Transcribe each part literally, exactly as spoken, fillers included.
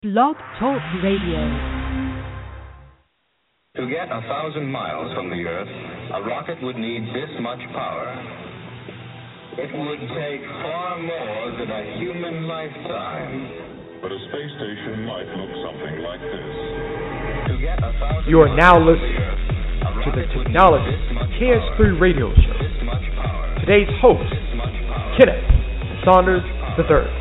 Blog Talk Radio. To get a thousand miles from the Earth, a rocket would need this much power. It would take far more than a human lifetime. But a space station might look something like this. To get a thousand you are now miles listening from the Earth, to the Technology K S three Radio Show. Today's host, Kenneth Saunders the third.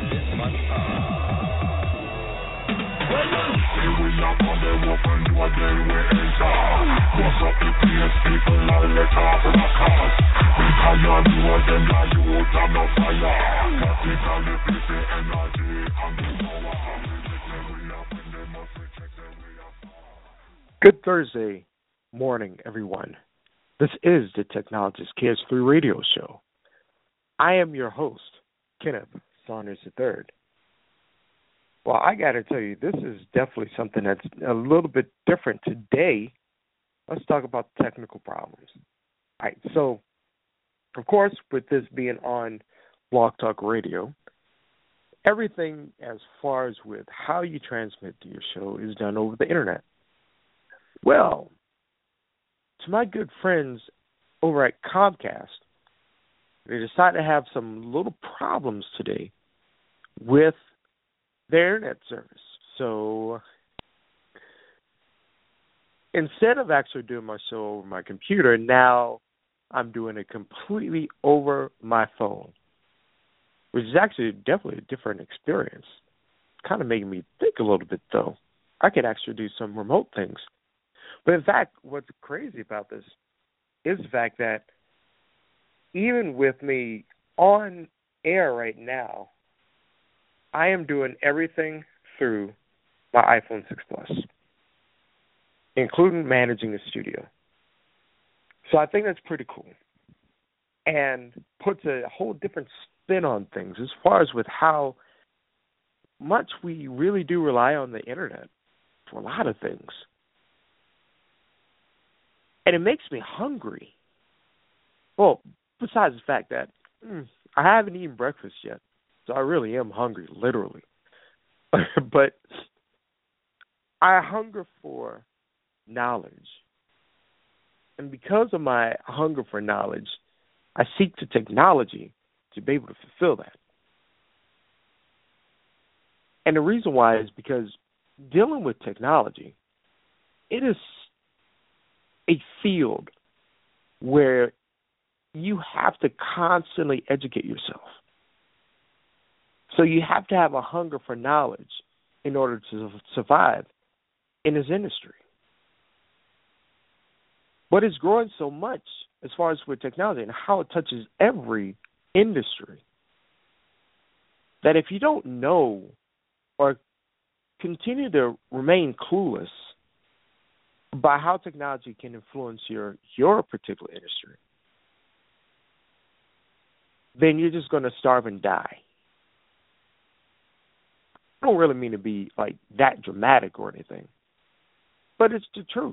Good Thursday morning, everyone. This is the Technologist K S three Radio Show. I am your host, Kenneth Saunders the third. Well, I got to tell you, this is definitely something that's a little bit different today. Let's talk about technical problems. All right, so, of course, with this being on Blog Talk Radio, everything as far as with how you transmit to your show is done over the internet. Well, to my good friends over at Comcast, they decided to have some little problems today with their internet service. So instead of actually doing my show over my computer, now I'm doing it completely over my phone, which is actually definitely a different experience. Kind of making me think a little bit, though. I could actually do some remote things. But in fact, what's crazy about this is the fact that even with me on air right now, I am doing everything through my iPhone six Plus, including managing the studio. So I think that's pretty cool and puts a whole different spin on things as far as with how much we really do rely on the internet for a lot of things. And it makes me hungry. Well, besides the fact that mm, I haven't eaten breakfast yet, so I really am hungry, literally. But I hunger for knowledge. And because of my hunger for knowledge, I seek the technology to be able to fulfill that. And the reason why is because dealing with technology, it is a field where you have to constantly educate yourself. So you have to have a hunger for knowledge in order to survive in this industry. But it's growing so much as far as with technology and how it touches every industry that if you don't know or continue to remain clueless by how technology can influence your your particular industry, then you're just going to starve and die. I don't really mean to be like that dramatic or anything, but it's the truth.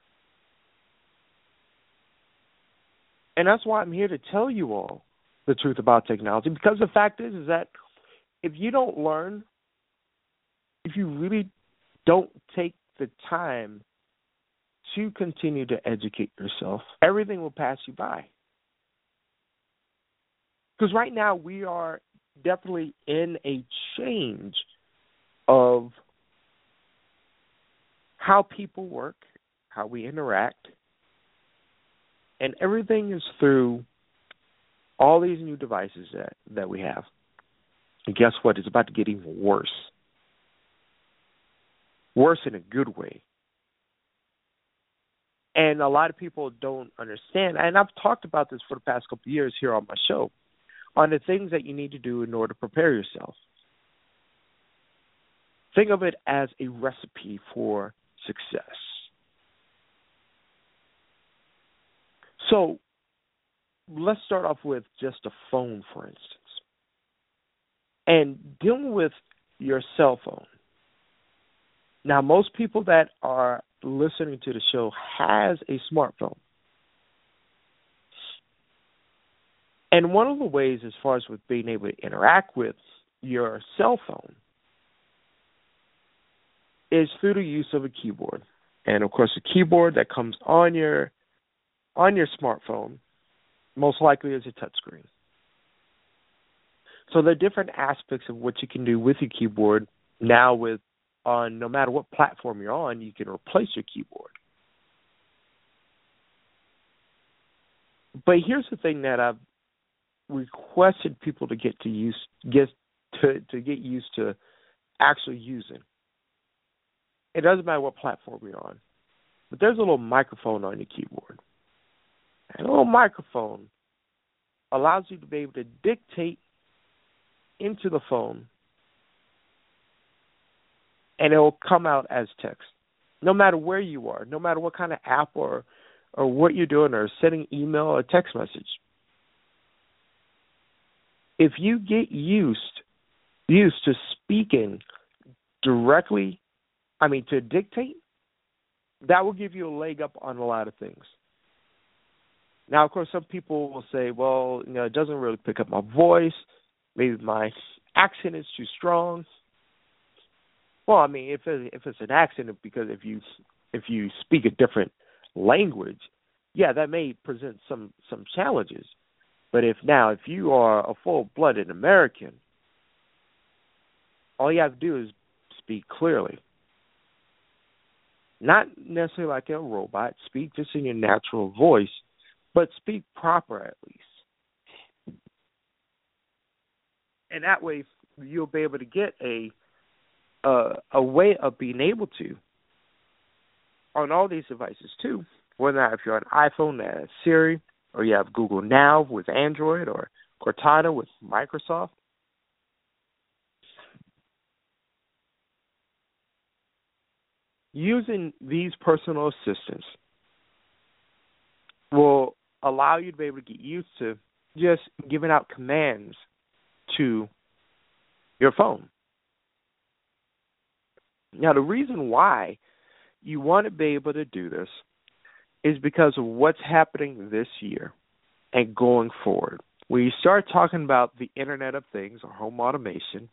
And that's why I'm here to tell you all the truth about technology, because the fact is, is that if you don't learn, if you really don't take the time to continue to educate yourself, everything will pass you by. Because right now we are definitely in a change of how people work, how we interact, and everything is through all these new devices that, that we have. And guess what? It's about to get even worse. Worse in a good way. And a lot of people don't understand, and I've talked about this for the past couple of years here on my show, on the things that you need to do in order to prepare yourself. Think of it as a recipe for success. So let's start off with just a phone, for instance. And dealing with your cell phone. Now, most people that are listening to the show has a smartphone. And one of the ways as far as with being able to interact with your cell phone is through the use of a keyboard. And, of course, a keyboard that comes on your on your smartphone most likely is a touchscreen. So there are different aspects of what you can do with your keyboard now with on no matter what platform you're on, you can replace your keyboard. But here's the thing that I've requested people to get to use get to, to get used to actually using. It doesn't matter what platform you're on, but there's a little microphone on your keyboard. And a little microphone allows you to be able to dictate into the phone, and it will come out as text, no matter where you are, no matter what kind of app or or what you're doing or sending email or text message. If you get used used to speaking directly, I mean to dictate, that will give you a leg up on a lot of things. Now, of course, some people will say, well, you know, it doesn't really pick up my voice. Maybe my accent is too strong. Well, I mean, if it, if it's an accent, because if you if you speak a different language, yeah, that may present some, some challenges. But if now, if you are a full-blooded American, all you have to do is speak clearly. Not necessarily like a robot. Speak just in your natural voice, but speak proper at least. And that way, you'll be able to get a uh, a way of being able to, on all these devices too, whether if you're on iPhone, that has Siri, or you have Google Now with Android, or Cortana with Microsoft. Using these personal assistants will allow you to be able to get used to just giving out commands to your phone. Now, the reason why you want to be able to do this is because of what's happening this year and going forward. When you start talking about the Internet of Things or home automation,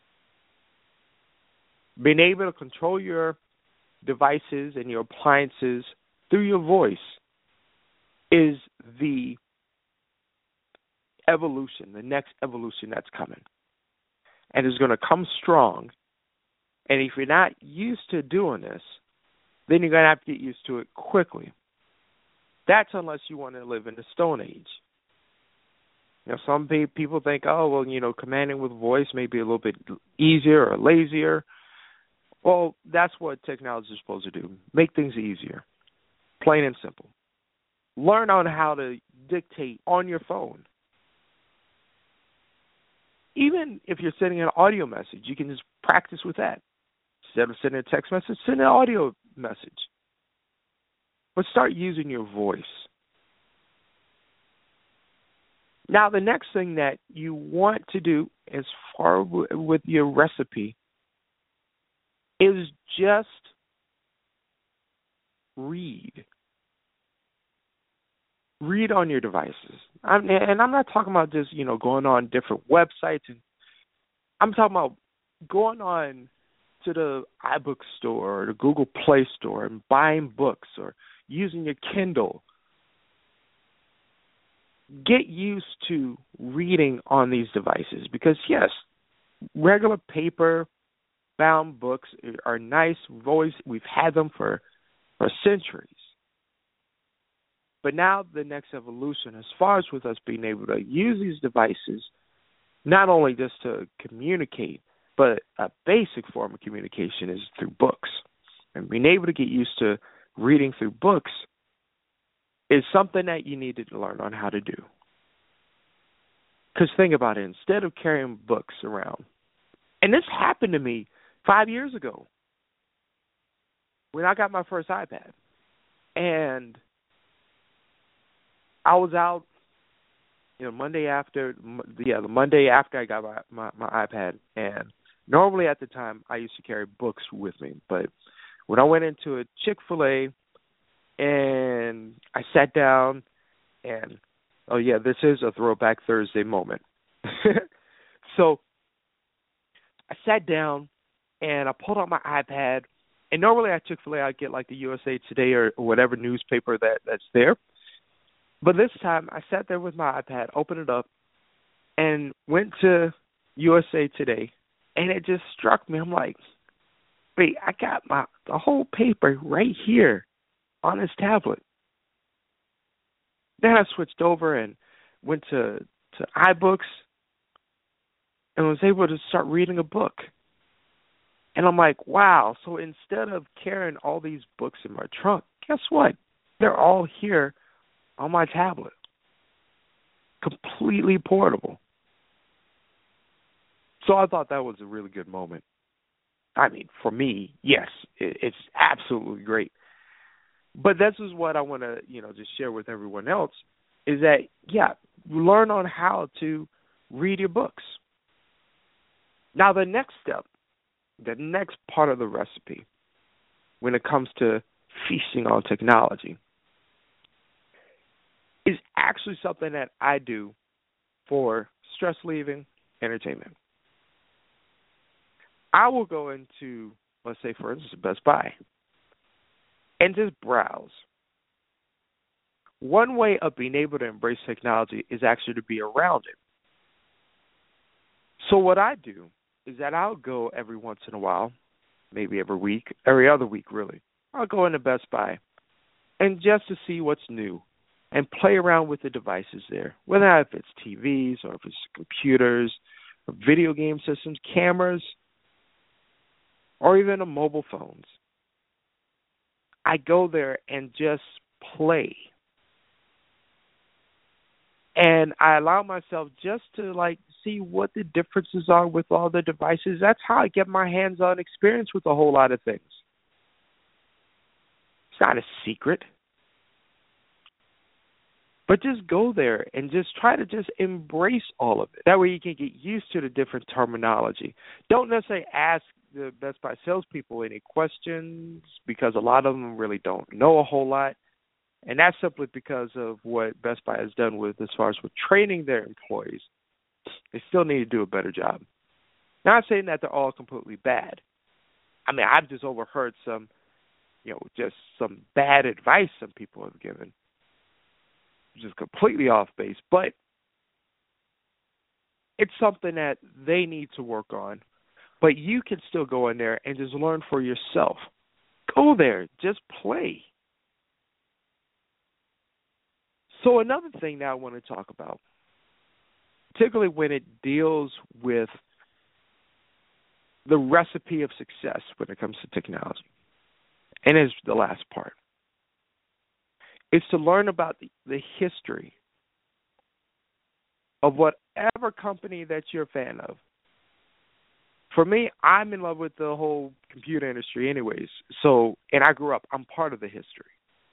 being able to control your devices and your appliances through your voice is the evolution, the next evolution that's coming. And it's going to come strong. And if you're not used to doing this, then you're going to have to get used to it quickly. That's unless you want to live in the Stone Age. You know, some people think, oh, well, you know, commanding with voice may be a little bit easier or lazier. Well, that's what technology is supposed to do, make things easier, plain and simple. Learn on how to dictate on your phone. Even if you're sending an audio message, you can just practice with that. Instead of sending a text message, send an audio message. But start using your voice. Now, the next thing that you want to do as far w- with your recipe is just read. Read on your devices. I'm, and I'm not talking about just, you know, going on different websites. And I'm talking about going on to the iBook store or the Google Play Store and buying books or using your Kindle. Get used to reading on these devices because, yes, regular paper-bound books are nice. We've always we've had them for, for centuries. But now the next evolution, as far as with us being able to use these devices, not only just to communicate, but a basic form of communication is through books. And being able to get used to reading through books is something that you need to learn on how to do. Because think about it, instead of carrying books around, and this happened to me five years ago when I got my first iPad. And I was out, you know, Monday after, yeah, the Monday after I got my, my, my iPad. And normally at the time, I used to carry books with me. But when I went into a Chick-fil-A and I sat down and, oh, yeah, this is a Throwback Thursday moment. So I sat down and I pulled out my iPad And normally at Chick-fil-A, I get like the U S A Today or, or whatever newspaper that, that's there. But this time, I sat there with my iPad, opened it up, and went to U S A Today, and it just struck me. I'm like, wait, I got my the whole paper right here on this tablet. Then I switched over and went to, to iBooks and was able to start reading a book. And I'm like, wow, so instead of carrying all these books in my trunk, guess what? They're all here on my tablet. Completely portable. So I thought that was a really good moment. I mean, for me, yes, it, it's absolutely great. But this is what I want to, you know, just share with everyone else is that, yeah, learn on how to read your books. Now, the next step, the next part of the recipe when it comes to feasting on technology is actually something that I do for stress-relieving entertainment. I will go into, let's say, for instance, Best Buy and just browse. One way of being able to embrace technology is actually to be around it. So what I do is that I'll go every once in a while, maybe every week, every other week really. I'll go into Best Buy and just to see what's new and play around with the devices there, whether if it's T Vs or if it's computers, or video game systems, cameras, or even the mobile phones. I go there and just play. And I allow myself just to, like, see what the differences are with all the devices. That's how I get my hands-on experience with a whole lot of things. It's not a secret. But just go there and just try to just embrace all of it. That way you can get used to the different terminology. Don't necessarily ask the Best Buy salespeople any questions because a lot of them really don't know a whole lot. And that's simply because of what Best Buy has done with as far as with training their employees. They still need to do a better job. Not saying that they're all completely bad. I mean, I've just overheard some, you know, just some bad advice some people have given. Just completely off base. But it's something that they need to work on. But you can still go in there and just learn for yourself. Go there. Just play. So another thing that I want to talk about, particularly when it deals with the recipe of success when it comes to technology, and is the last part, is to learn about the, the history of whatever company that you're a fan of. For me, I'm in love with the whole computer industry anyways, so, and I grew up, I'm part of the history.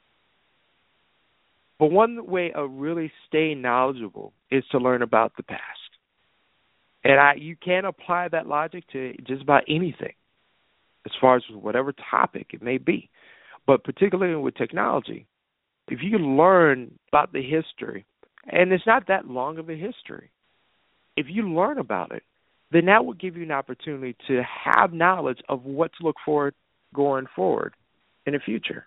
But one way of really staying knowledgeable is to learn about the past. And I, you can apply that logic to just about anything, as far as whatever topic it may be. But particularly with technology, if you learn about the history, and it's not that long of a history, if you learn about it, then that will give you an opportunity to have knowledge of what to look for going forward in the future.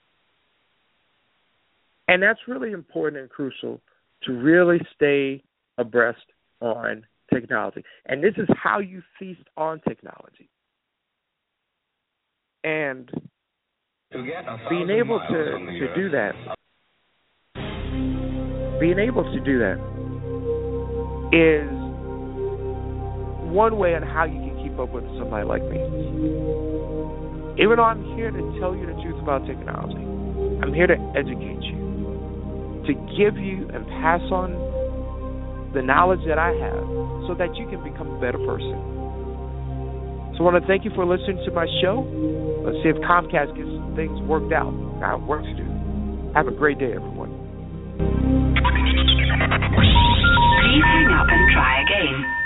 And that's really important and crucial to really stay abreast on technology. And this is how you feast on technology. And being able to, to do that, being able to do that is one way on how you can keep up with somebody like me. Even though I'm here to tell you the truth about technology, I'm here to educate you, to give you and pass on the knowledge that I have so that you can become a better person. So I want to thank you for listening to my show. Let's see if Comcast gets things worked out. I have work to do. Have a great day, everyone. Please hang up and try again.